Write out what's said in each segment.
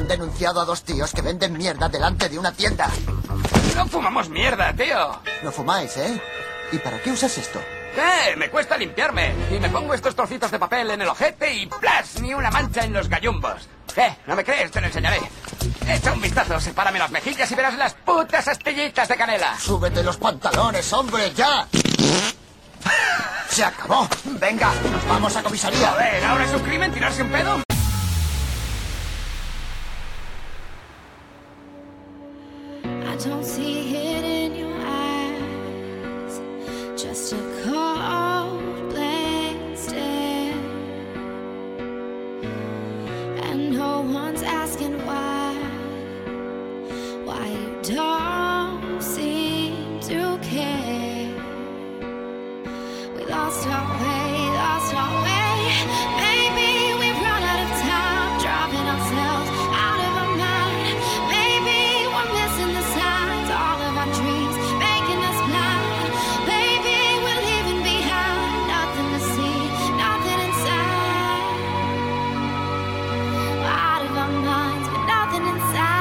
Han denunciado a 2 tíos que venden mierda delante de una tienda. No fumamos mierda, tío. No fumáis, ¿eh? ¿Y para qué usas esto? ¿Qué? Me cuesta limpiarme. Y me pongo estos trocitos de papel en el ojete y ¡plas! Ni una mancha en los gallumbos. ¿No me crees? Te lo enseñaré. Echa un vistazo, sepárame las mejillas y verás las putas astillitas de canela. ¡Súbete los pantalones, hombre, ya! ¡Se acabó! ¡Venga, nos vamos a comisaría! A ver, ¿ahora es un crimen tirarse un pedo? I don't see it in your eyes, just a cold blank stare, and no one's asking why you don't seem to care. We lost our way, maybe we've run out of time, driving ourselves out of our mind. Maybe we're missing the signs, all of our dreams making us blind. Maybe we're leaving behind nothing to see, nothing inside. We're out of our minds with nothing inside.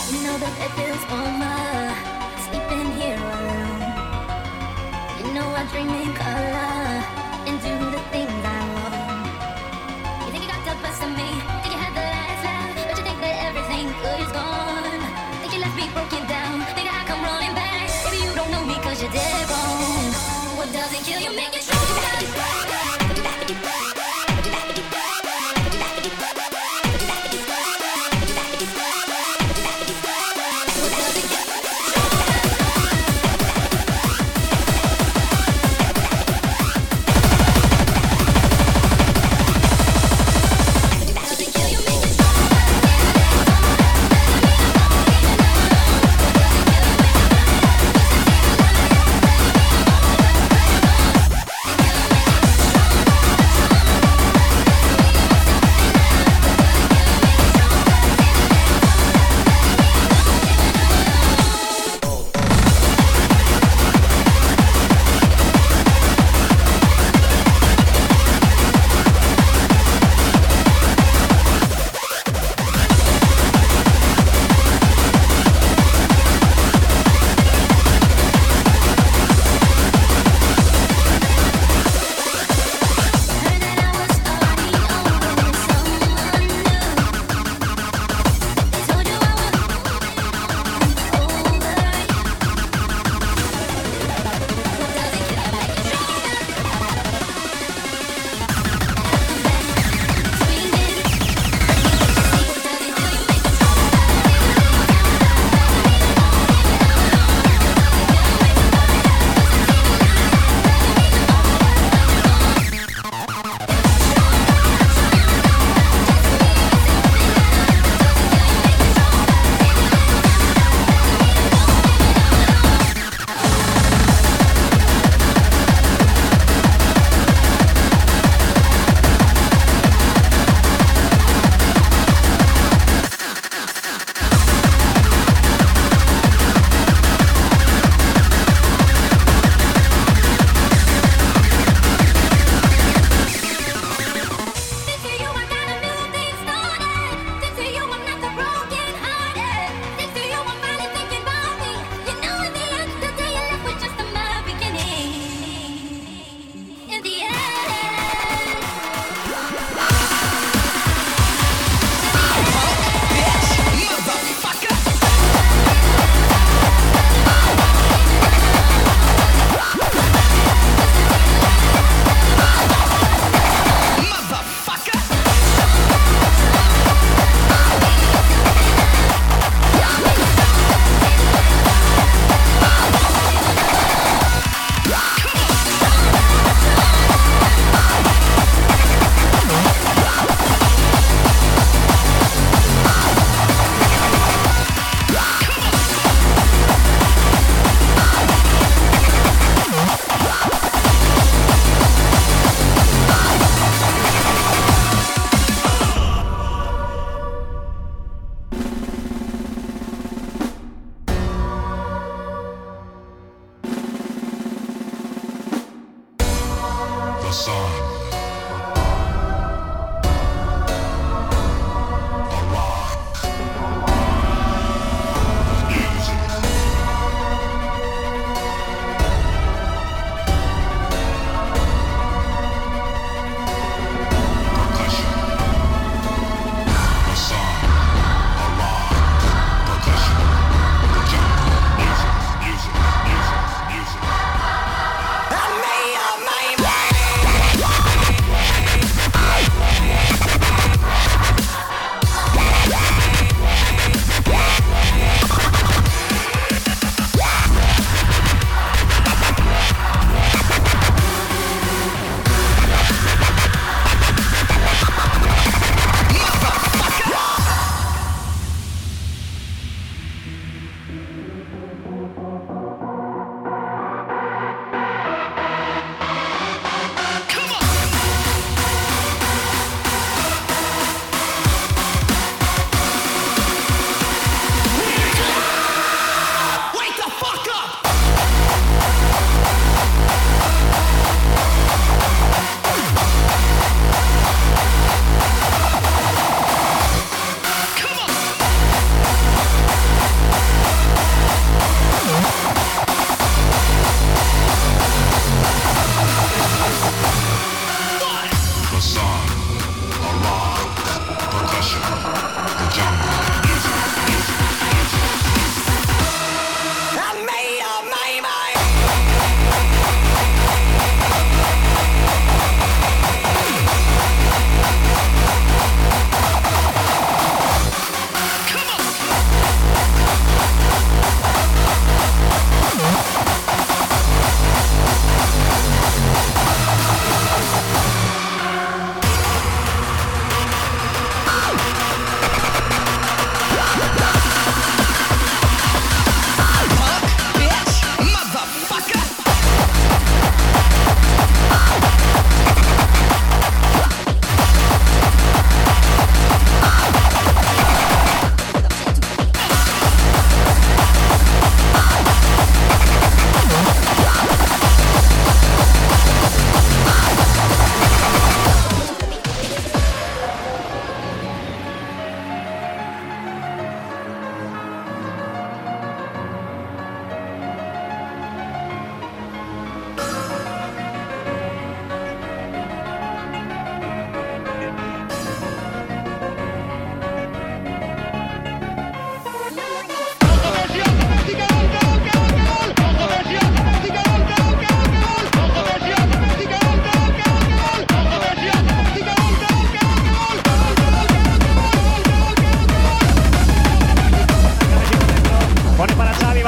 You know that it feels warmer sleeping here alone. You know I dream in color and do the things I want. You think you got the best of me, think you had the last laugh, but you think that everything good is gone. Think you left me broken down, think I come running back. Maybe you don't know me cause you're dead wrong. What doesn't kill you make you stronger.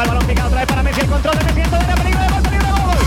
va el balón picado otra vez para Messi, el control de Messi, todo de peligro de gol, peligro de gol.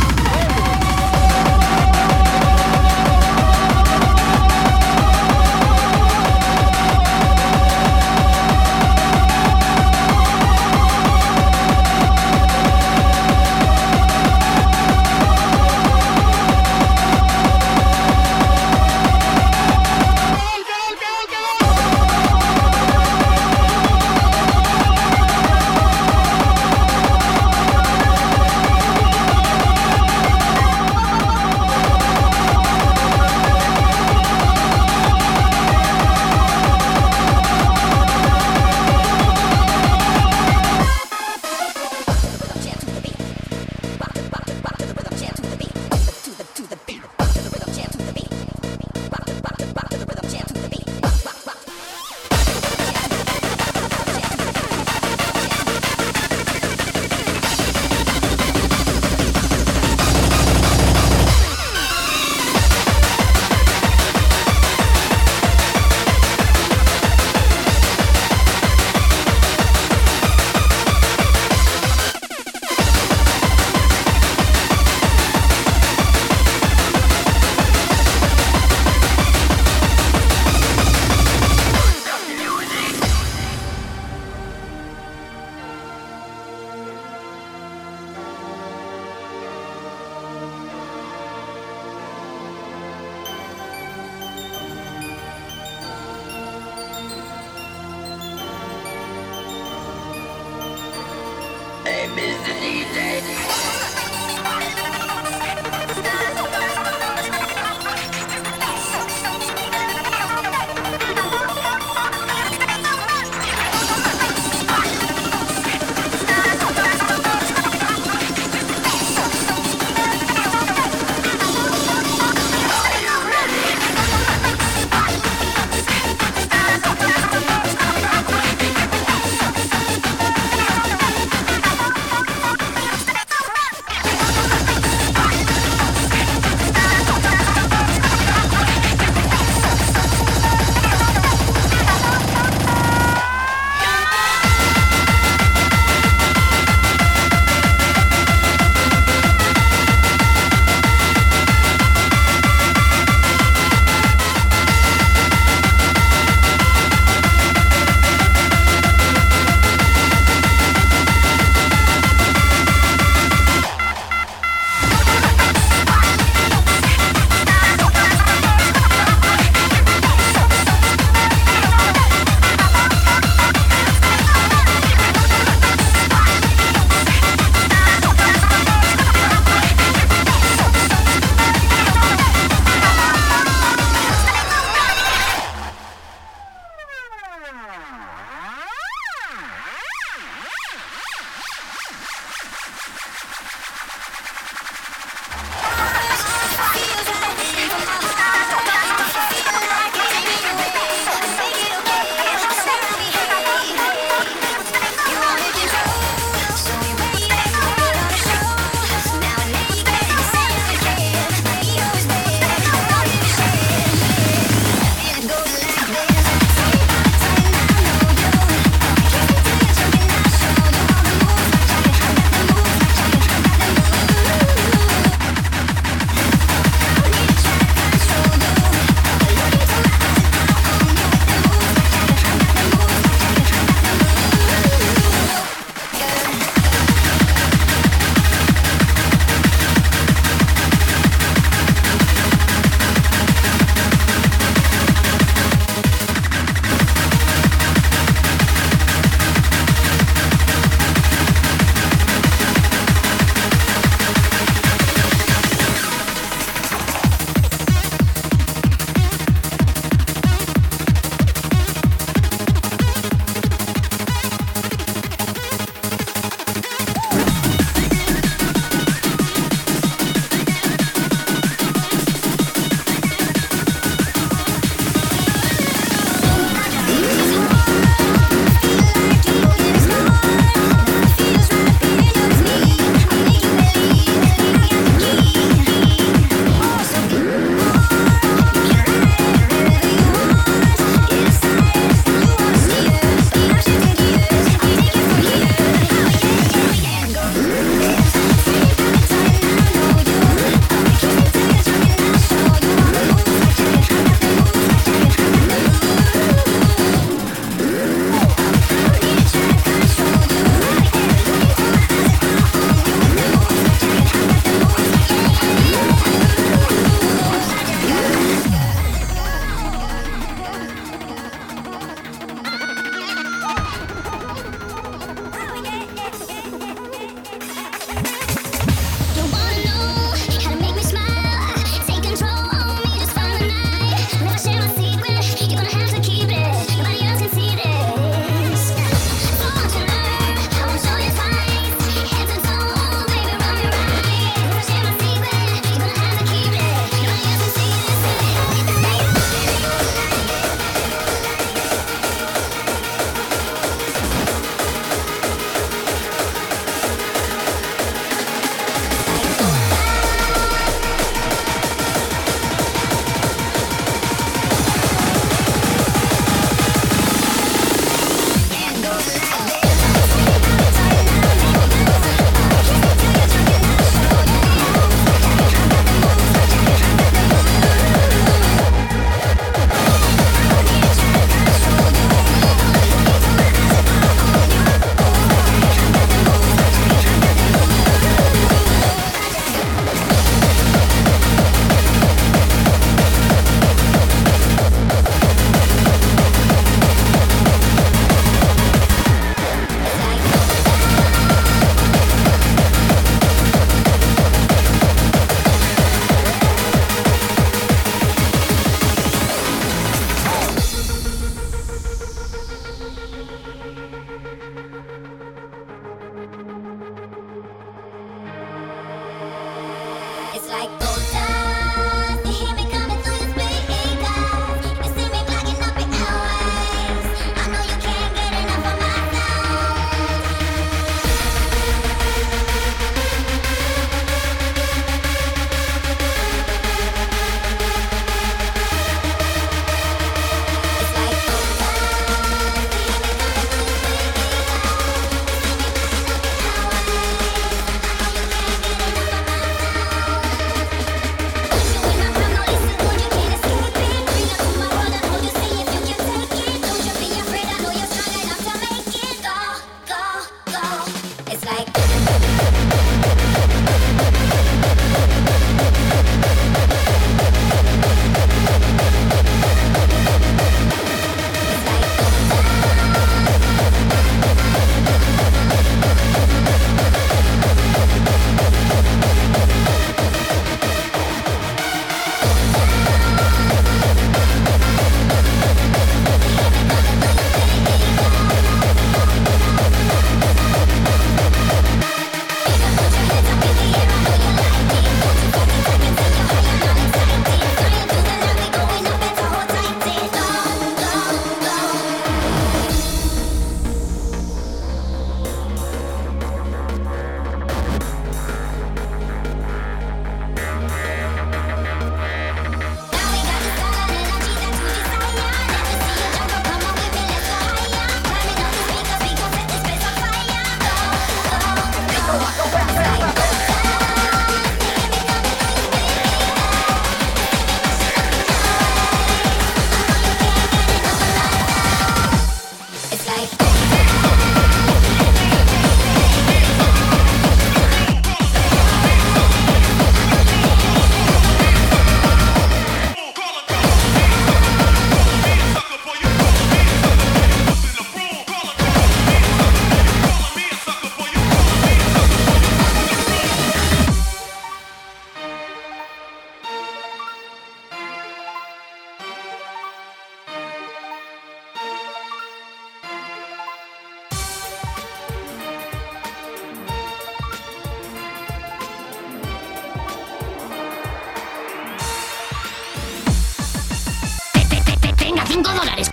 $5.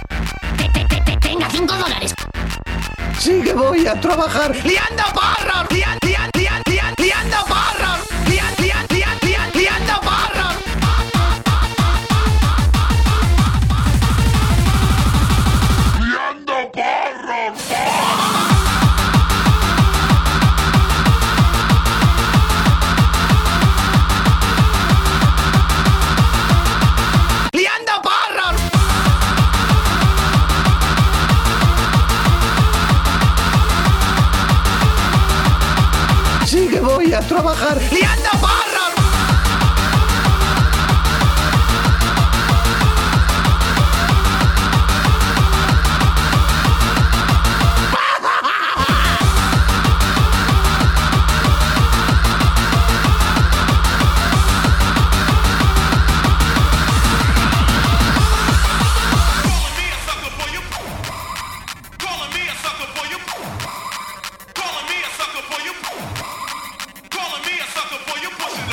Tenga $5. Sí que voy a trabajar liando porros, liando porros, liando porros. Liando porros. Sí que voy a trabajar liando porros. Calling me a sucker for you pushing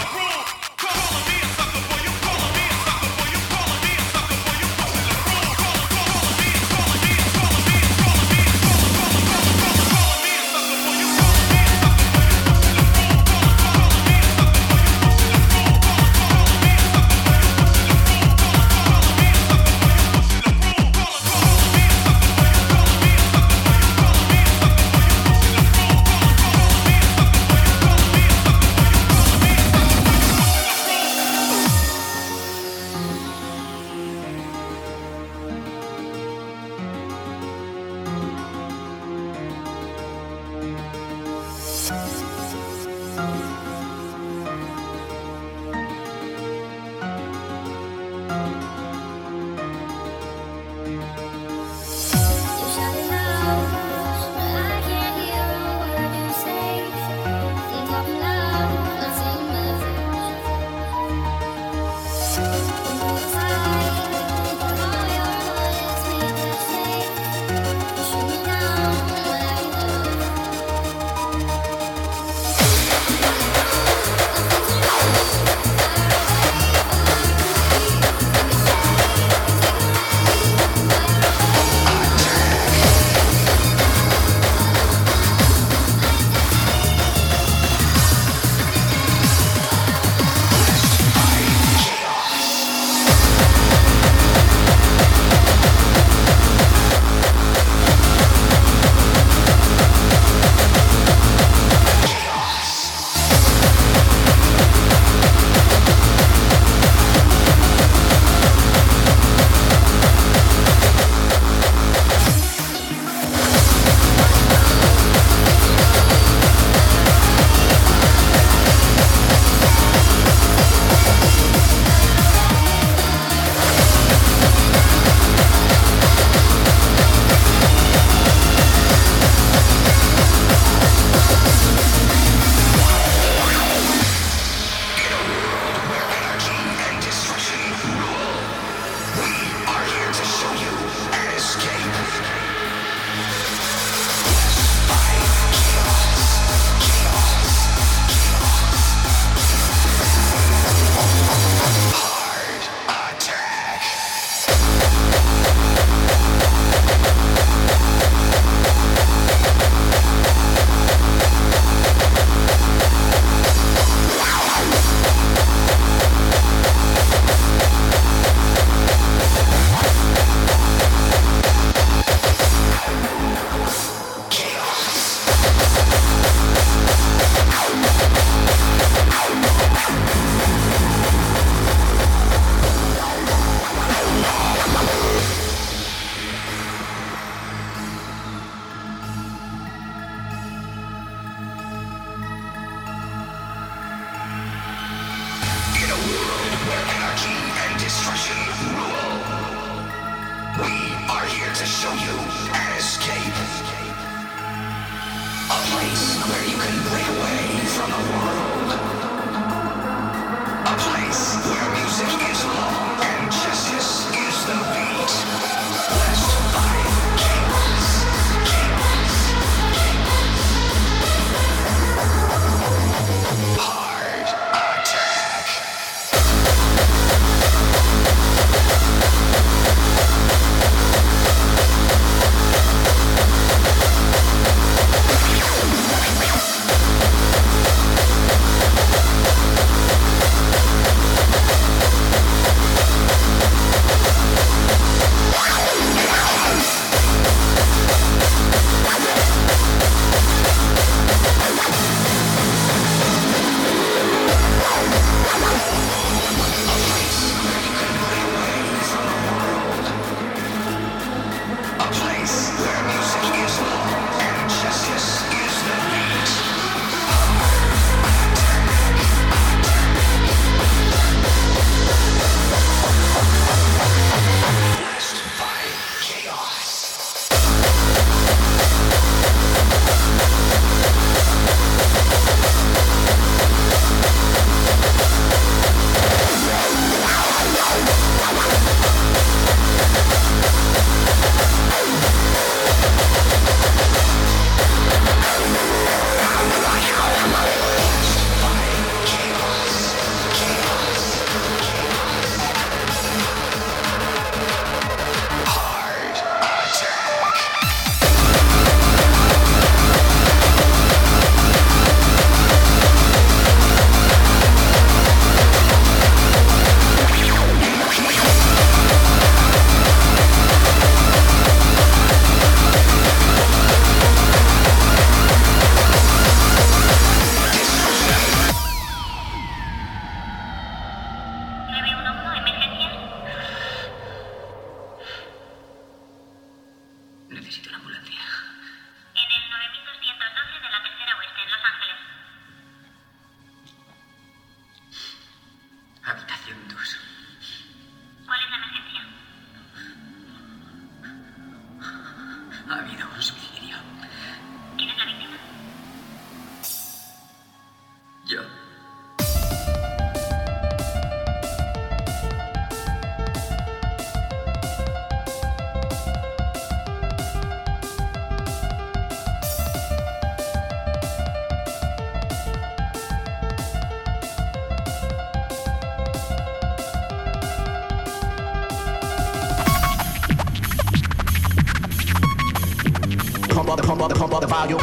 Pump up the volume.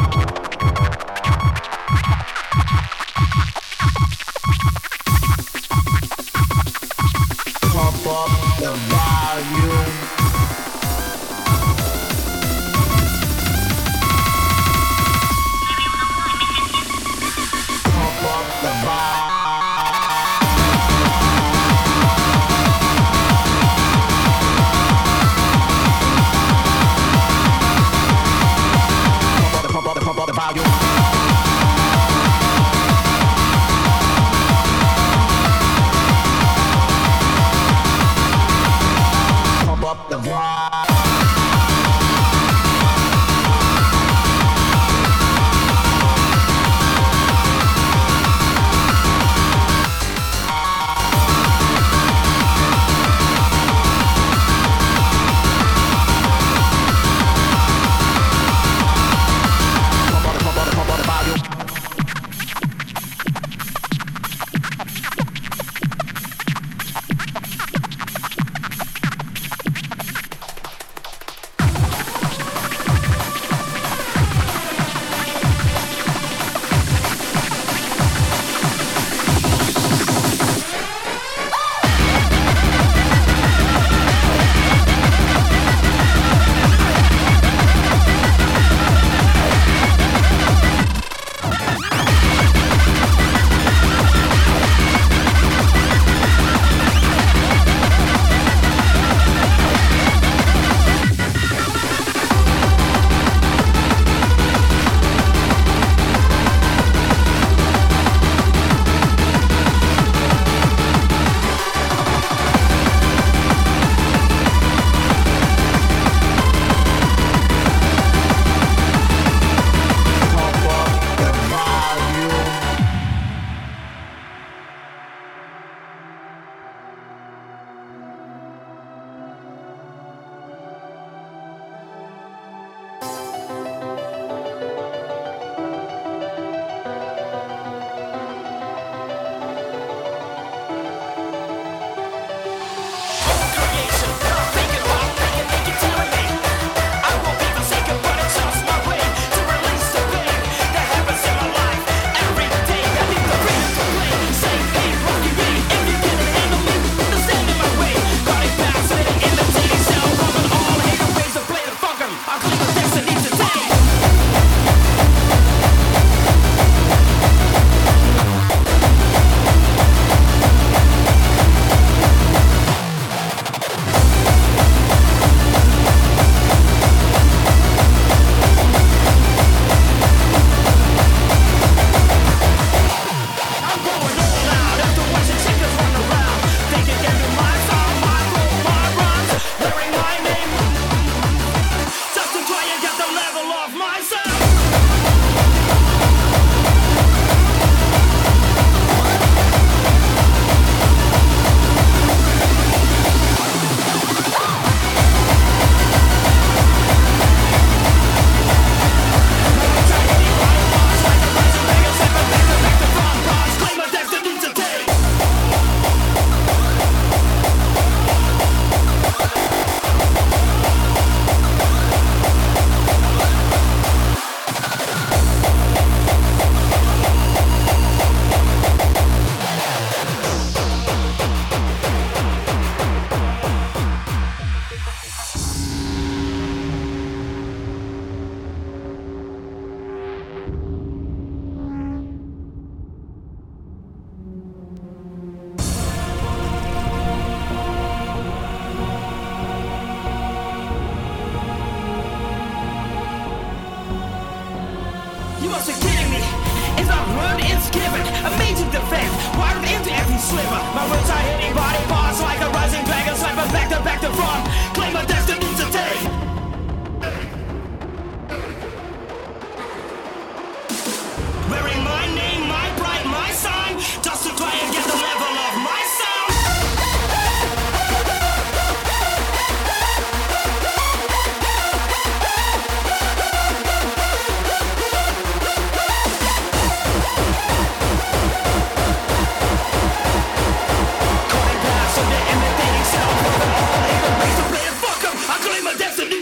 Pump up the volume. Pump up the volume. Pump up the volume. You must be kidding me. If I run, it's given. Amazing defense, wired into every sliver. My words are hitting body parts like a rising dragon. Slipping back to front. Claim my destiny today. Wearing my name, my pride, my sign, just to try and get the level of my sound. Calling glass on the imitating sound. All even ways to play it, fuck 'em. I claim my destiny.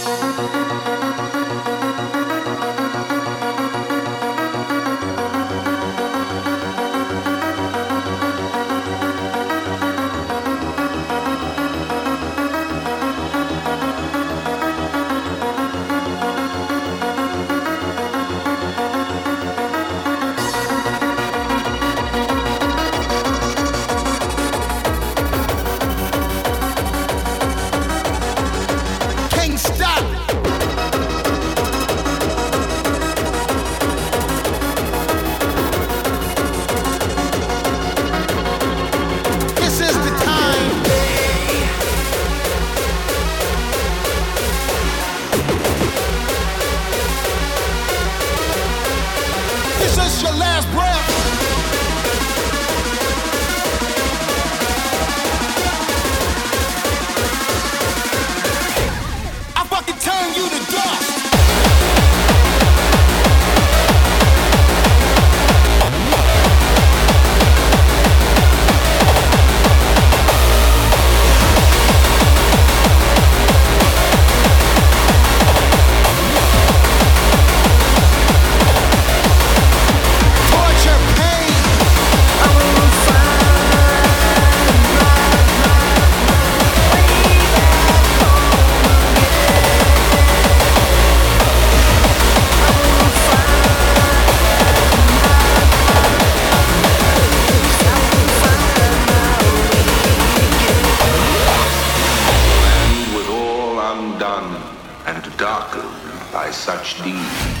such deed.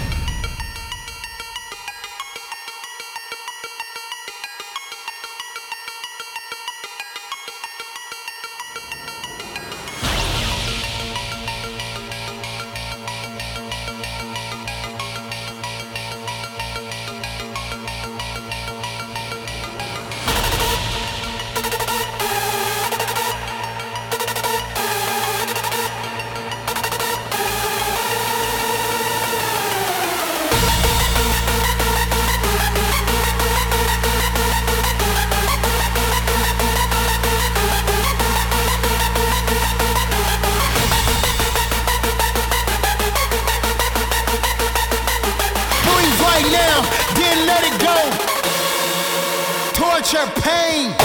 Torture, pain.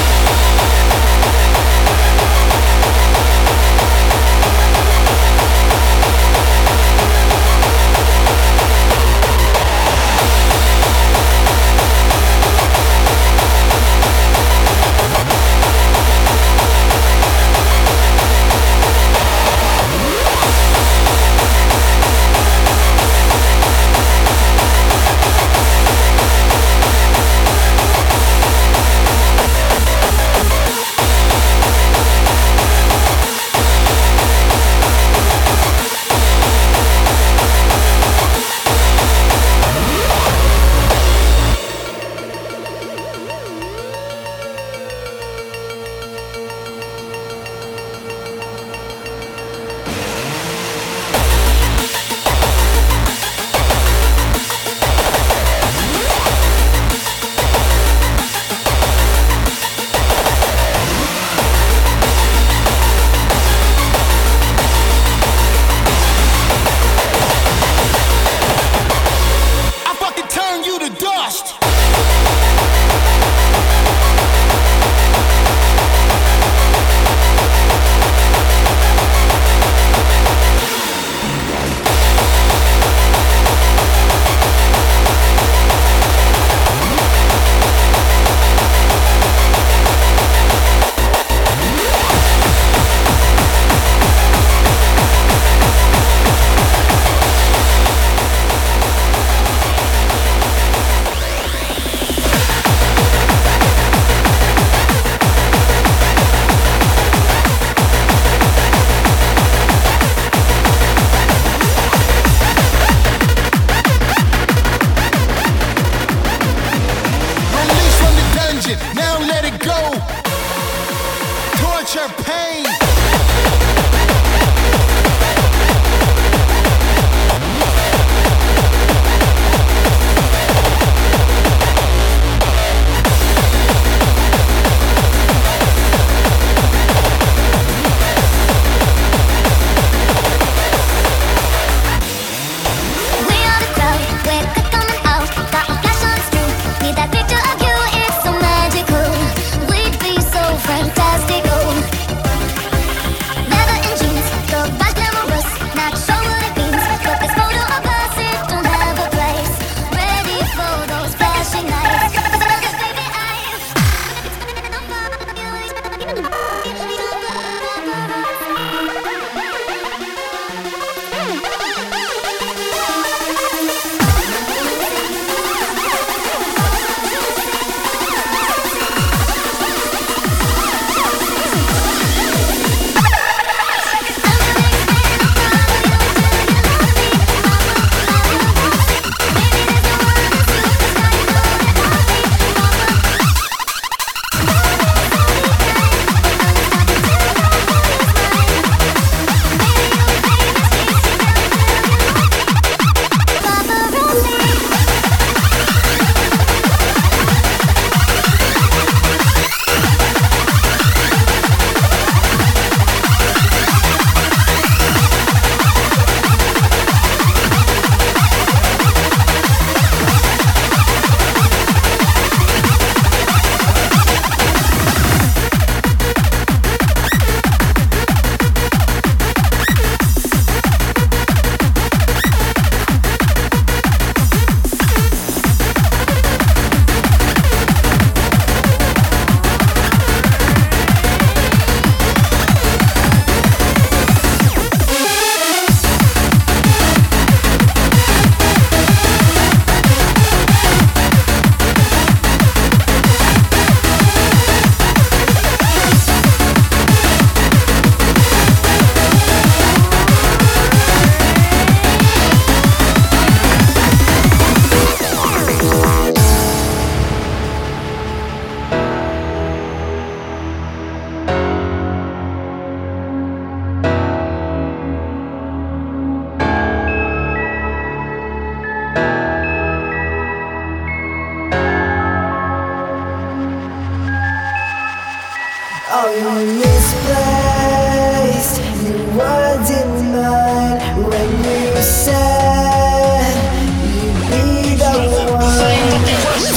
You said you'd be the one to me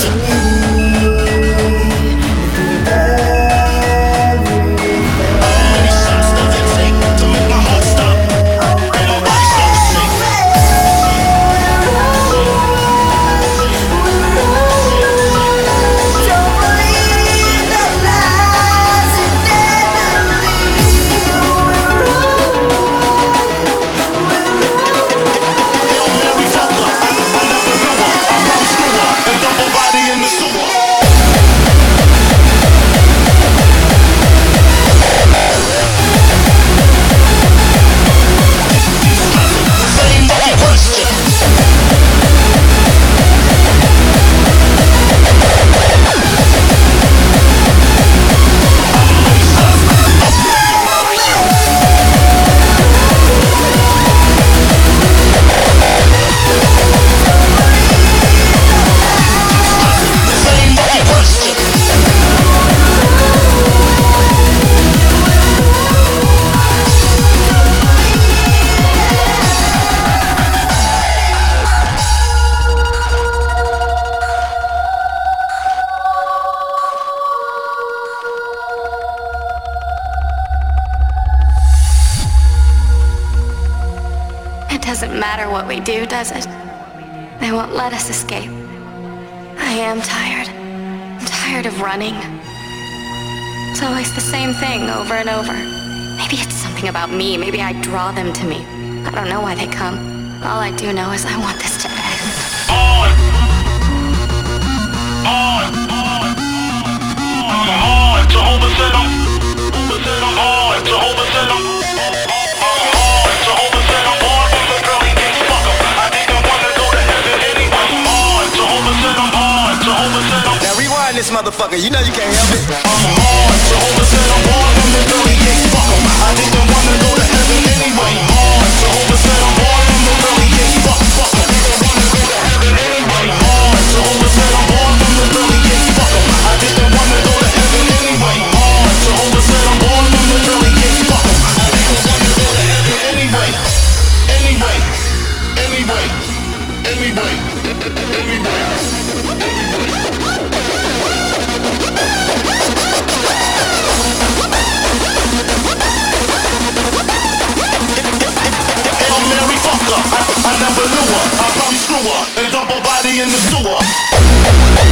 through everything. How many shots does it take to make my heart stop? Ain't nobody stop to sing. Don't believe the lies you never believe. Hail Mary, fuck up. I never knew her. I probably screw her and dump her body in the sewer. Same fucking question. Same fucking question. It doesn't matter what we do, does it? They won't let us escape. I am tired. I'm tired of running. It's always the same thing over and over. Maybe it's something about me. Maybe I draw them to me. I don't know why they come. All I do know is I want this to end. On, Jehovah said I'm on, Jehovah said I'm Jehovah said I'm born from the pearly gates, fuck 'em. I didn't wanna go to heaven anyway. On, Jehovah said I'm on, Jehovah said I'm Now rewind this motherfucker. You know you can't help it. on, Jehovah said I'm born from the pearly gates, fuck 'em. I didn't wanna go to heaven anyway. On, Jehovah said I'm born from the pearly gates, fuck 'em. Didn't wanna go to heaven anyway. On, Jehovah said I'm born from the pearly gates, fuck 'em. I didn't wanna go to heaven anyway. On, Jehovah said I'm born from the pearly gates, fuck 'em. I didn't wanna go to heaven anyway. Anyway, anyway, anyway, anyway. Hail Mary, fuck her. I never knew her. I probably screw her and dump her body in the sewer.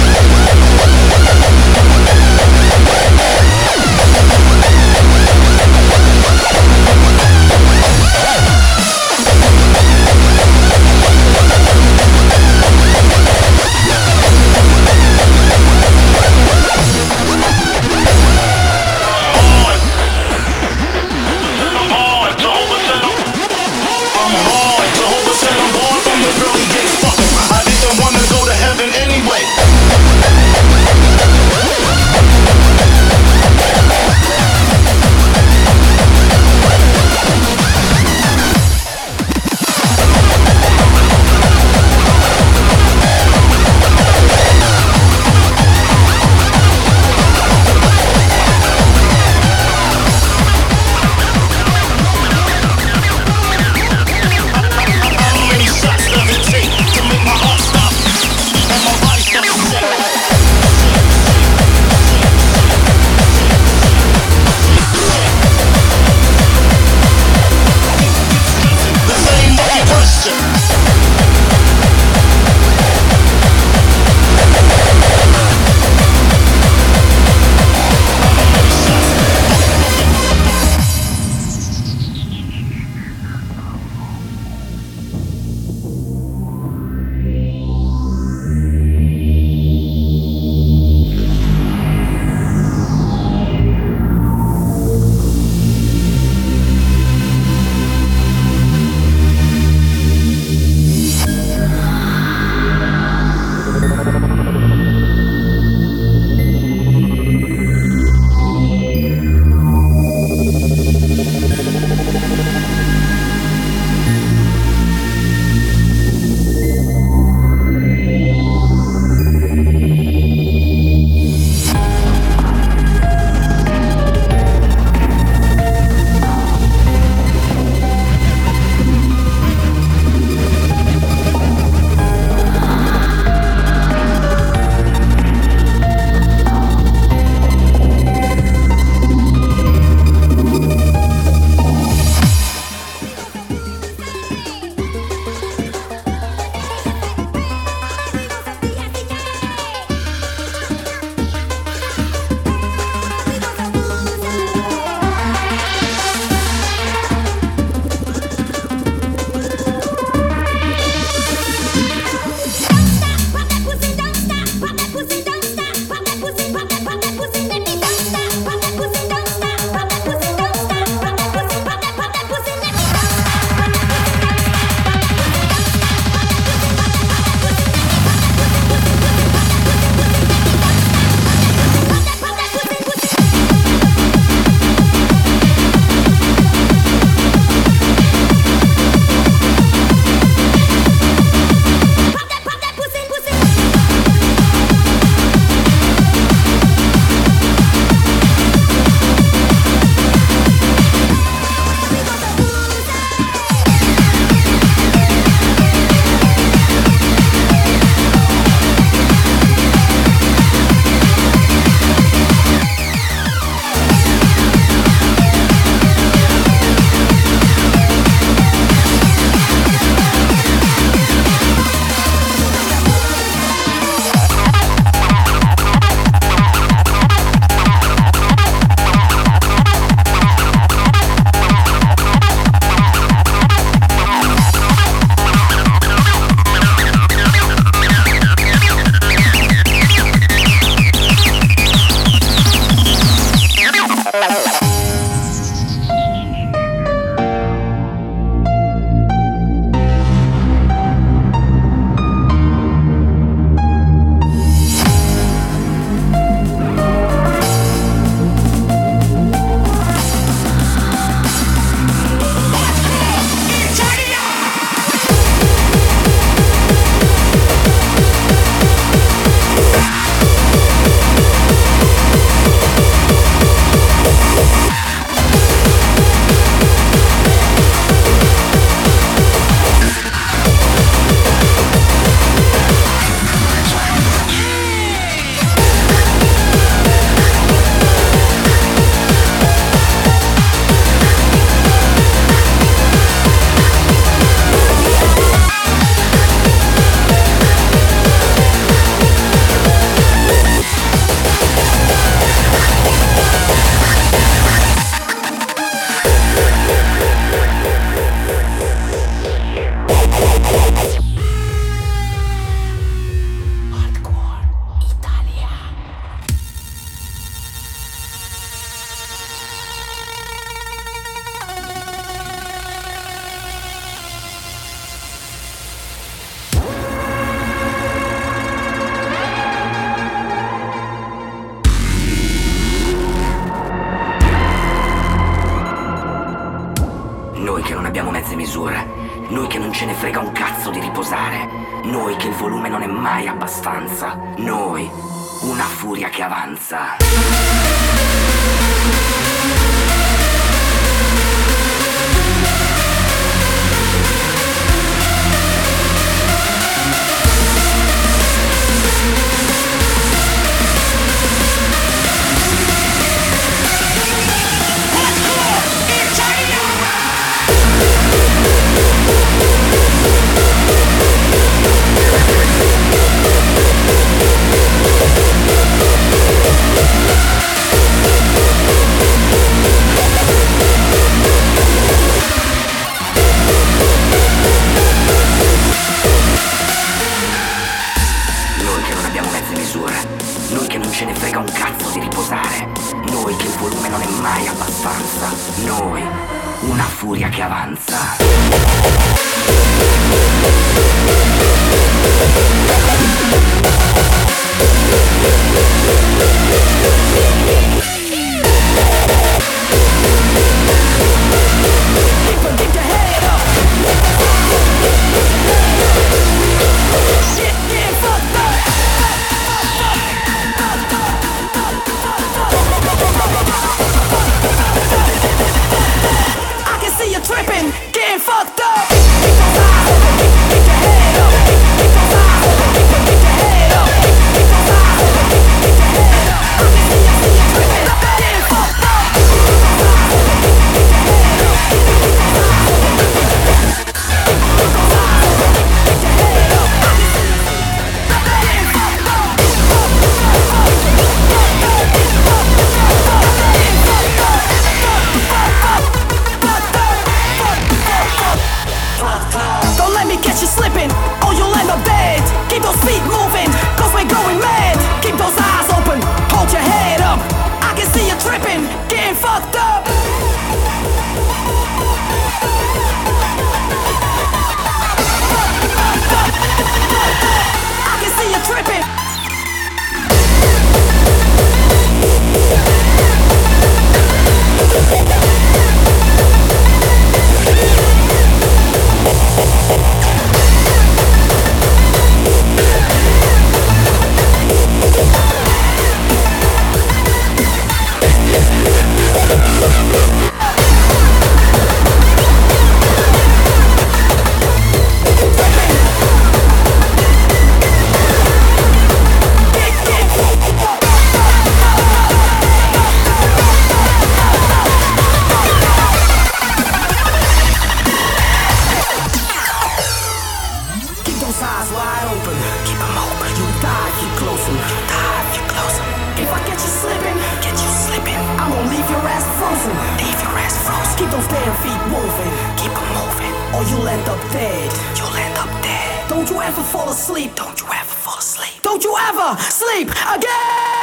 Jehovah said I'm born from the pearly gates, fuck 'em. I didn't wanna go to heaven anyway. How many shots does it take to make my heart stop and my body stop to sing? The same fucking question. Noi che non ce ne frega un cazzo di riposare. Noi che il volume non è mai abbastanza. Noi, una furia che avanza. Noi che non ce ne frega un cazzo di riposare. Noi che il volume non è mai abbastanza. Noi, una furia che avanza. Keep your head up. Get fucked up. I can see you tripping, getting fucked up. Keep those eyes open, keep your head up. Keep those eyes open, keep your head up. Keep those eyes open, keep your head up. I can see you tripping, getting fucked up. Keep those eyes open, keep your head up. Keep those eyes open, keep your head up. Keep those eyes open, keep your head up. I can see you getting fucked up. Don't let me catch you slipping, or you'll end up dead. Keep those feet moving, cause we're going mad. Keep those eyes open, hold your head up. I can see you tripping, getting fucked up. I can see you tripping. Sleep again!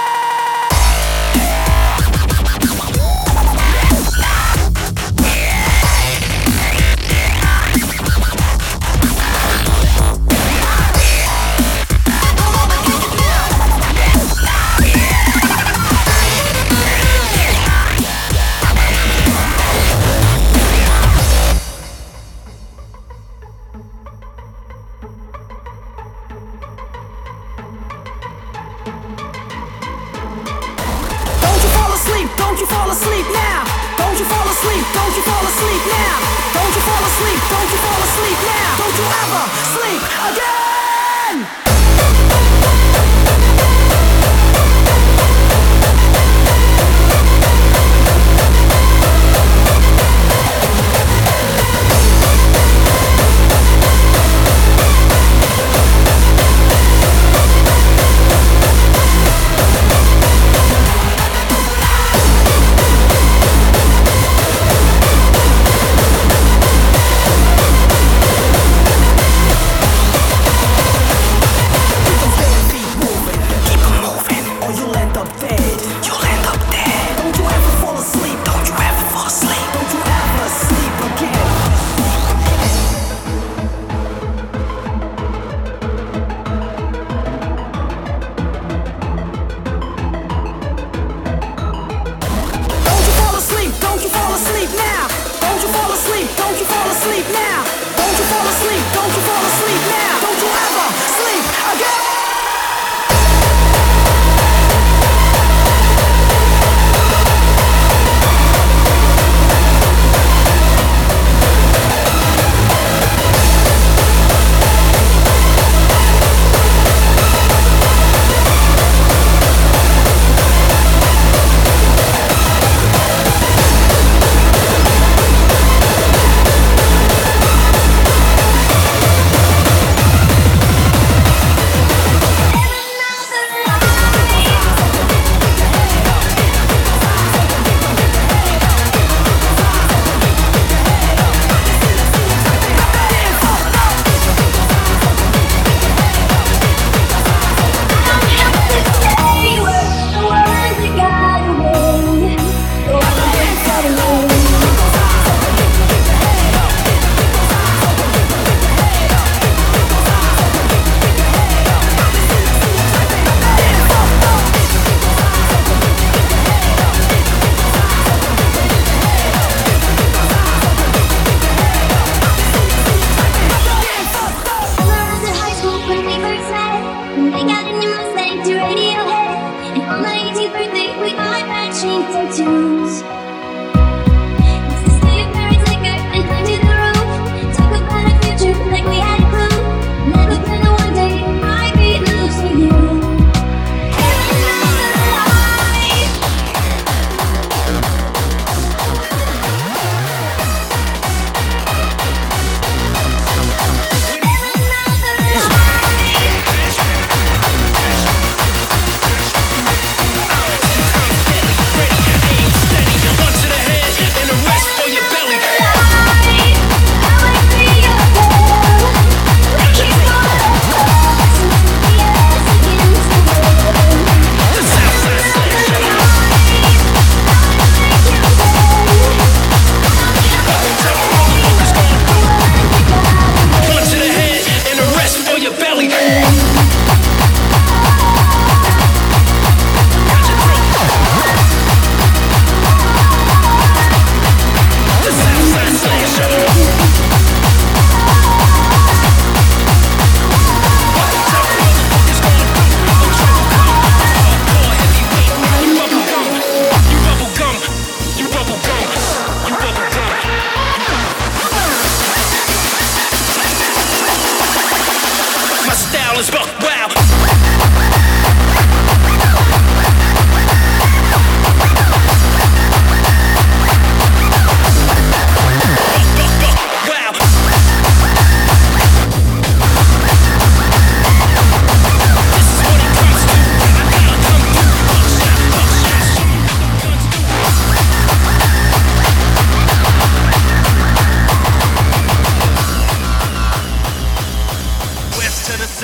Don't you fall asleep now. Don't you fall asleep, don't you fall asleep now. Don't you fall asleep, don't you fall asleep now. Don't you ever sleep again.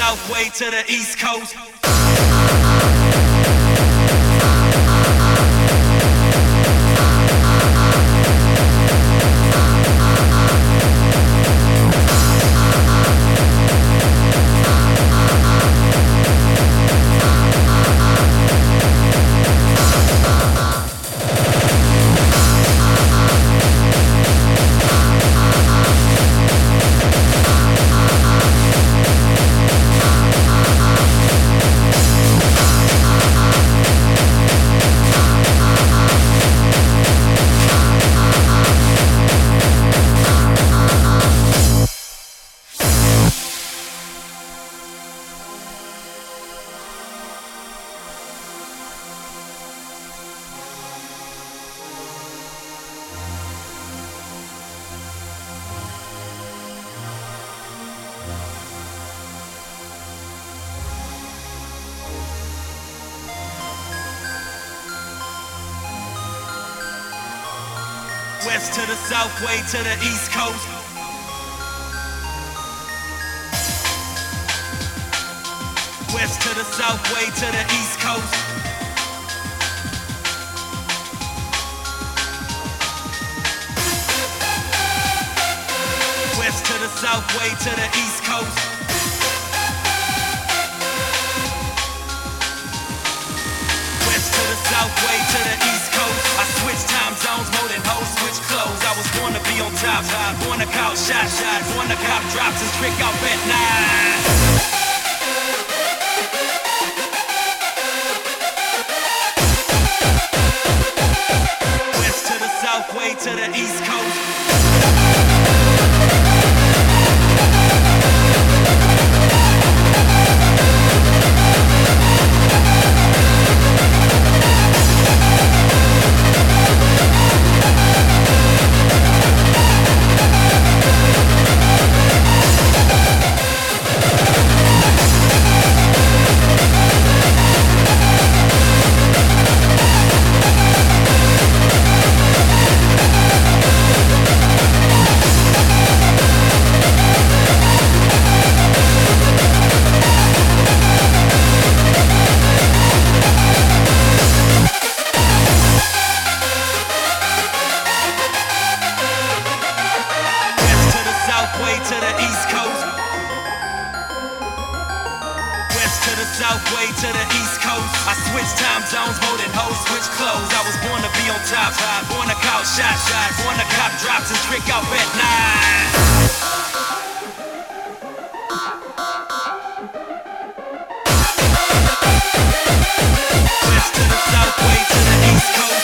south, way to the east coast. West to the south, way to the east coast. West to the south, way to the east coast. West to the south, way to the east coast. West to the south, way to the east coast. I switch time zones more than hoes switch clothes. I was born to be on top, born to call shots, born to cop drops and trick out at night. West to the south, way to the east coast. Way to the east coast. West to the south, way to the east coast. I switch time zones more than hoes switch clothes. I was born to be on top, born to call shots, born to cop drops and trick out at night. West to the south, way to the east coast.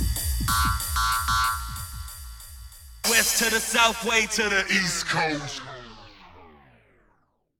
West to the south, way to the east coast.